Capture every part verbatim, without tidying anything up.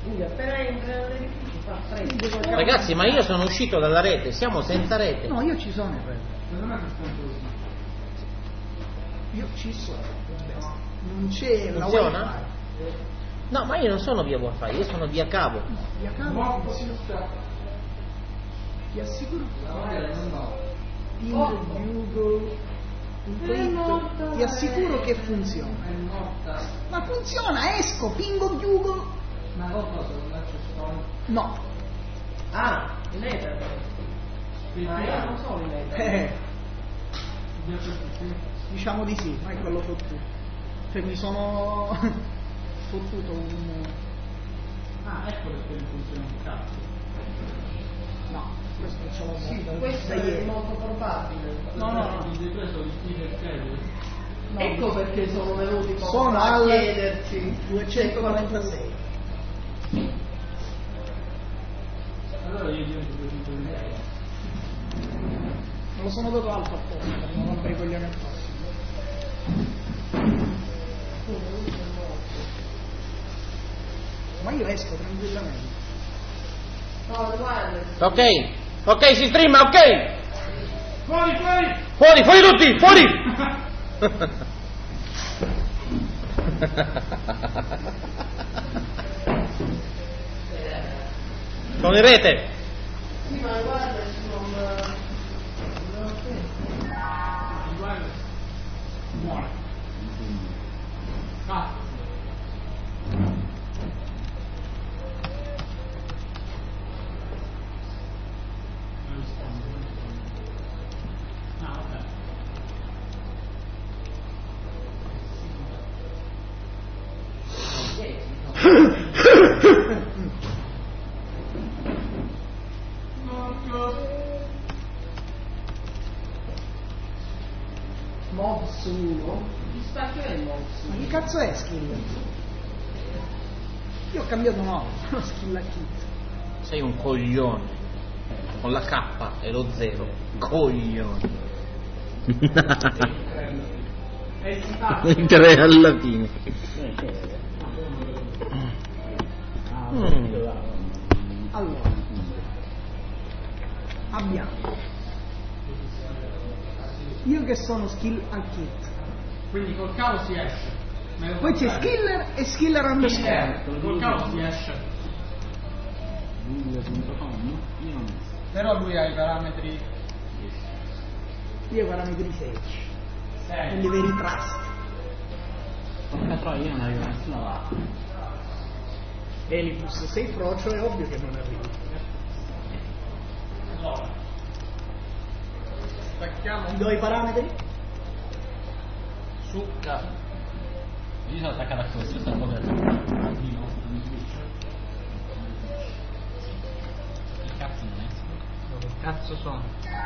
Ragazzi, ma io sono uscito dalla rete, siamo senza rete. No, io ci sono in rete. Io ci sono. Non c'è la Funziona? wifi. No, ma io non sono via wifi, io sono via cavo. No, via cavo. Ti assicuro. Ping, Google, ti assicuro che funziona. Ma funziona, esco, pingo Google. Ma cosa? No. Ah, in Ether. Ma io non so in Ether. Eh. Diciamo di sì, ma è quello fottuto. Cioè mi sono fottuto un... Ah, ecco perché non funziona un cazzo. No, questo ce l'ho Sì, molto. questo è molto probabile. No, no, no. Il decreto di Steve no, ecco perché sono venuti poco sono a al chiederci duecentonovantasei. Allora io gli ho detto Me lo sono dato alto apposta per non rompere i coglioni al prossimo. Ma io esco tranquillamente. no, guarda. Ok, ok, si streama, ok. Fuori, fuori! Fuori, fuori tutti, fuori. Sono in rete. Sì, ma guarda, non... Guarda. Muore. Ah. Mobs uno? Chi sta che è Mobs? Ma che cazzo è skill? Io ho cambiato nome, sono skill a kit. Sei un coglione. Con la K e lo zero. Coglione. Tre al latino. Mm. Allora, abbiamo io che sono skill al kit. Quindi col cavo si esce. Poi c'è skiller e skiller underscore. Col cavo si esce. Però lui ha i parametri. Io parametri sedici. Quelli veri trust. Porca troia, io non arrivo a nessuna parte. Elibus sei frocio, è ovvio che non arrivi. Allora. Stacchiamo. Ti do i parametri? Succa. Io sono attaccato a questo, sto un po' per che cazzo non è? Dove cazzo sono?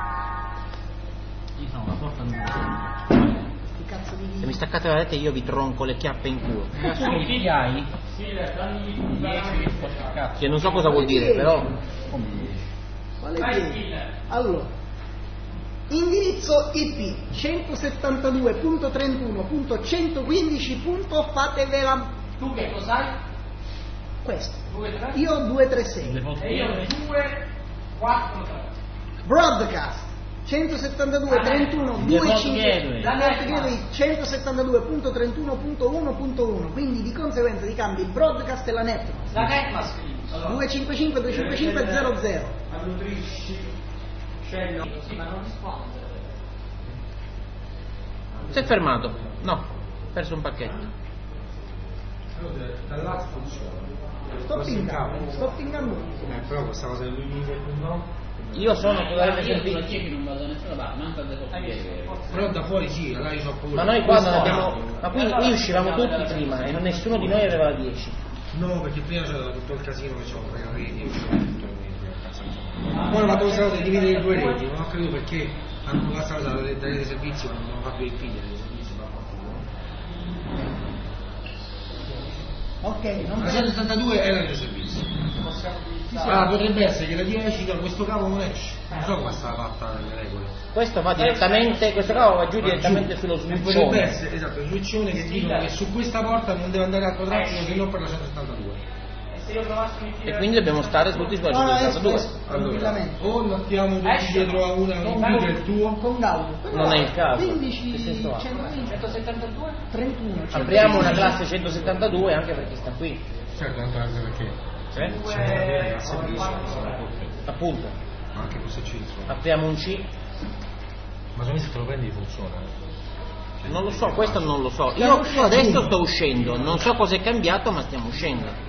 Io sono una porta numero. Che cazzo di... Se mi staccate la rete io vi tronco le chiappe in culo. Che hai? Sì, dammi dieci che sto cazzo. Che non so cosa vuol dire, però. Quale dieci? Allora, indirizzo I P centosettantadue punto trentuno punto centoquindici punto fatevela. Tu che cos'hai? Questo. due tre? Io ho duecentotrentasei. E io due quattro tre. Broadcast centosettantadue trentuno duecentocinque centosettantadue punto trentuno punto uno punto uno, quindi di conseguenza ti cambi il broadcast e la netmask. La netmask allora. duecentocinquantacinque duecentocinquantacinque zero zero. Annutrisci. Scelgo. Sì, ma non risponde. Si è fermato. No, ho perso un pacchetto. Dall'altro funziona. Sto pingando, sto pingando. Eh, però questa cosa del no? Io sono totalmente Io servito. che non vado da nessuna parte, manco da Però da fuori sì, là io ho paura. Ma noi qua non abbiamo. Ma qui, qui uscivamo tutti prima e nessuno di noi aveva la dieci. No, perché prima c'era tutto il casino che c'era per le reti, usciva tutto. Poi hanno fatto questa cosa di dividere le due reti, non ho capito perché hanno passato da rete dei servizi ma non hanno fatto il figlio dei servizi. Ok, non La centosettantadue è la rete servizi. Ah, potrebbe essere che la dieci da questo cavo non esce. Non so come sta fatta nelle regole. Questo va direttamente, questo cavo va giù Va direttamente giù. sullo E potrebbe switchone. essere, esatto, il switchone che dicono che su questa porta non deve andare altro traffico se non per la centosettantadue. E quindi dobbiamo stare tutti sulla centosettantadue. Allora, o mettiamo tutti dietro a una in più del tuo, con Gaudio. Non è il caso. quindici, Che senso ha? centosettantadue, trentuno. Apriamo una classe centosettantadue anche perché sta qui. certo, anche perché Cioè? c'è la servizio, Appunto. ma anche questo C. Apriamo un C. Ma se te lo prendi funziona? Non lo so, questo non lo so. Io adesso sto uscendo, non so cosa è cambiato, ma stiamo uscendo.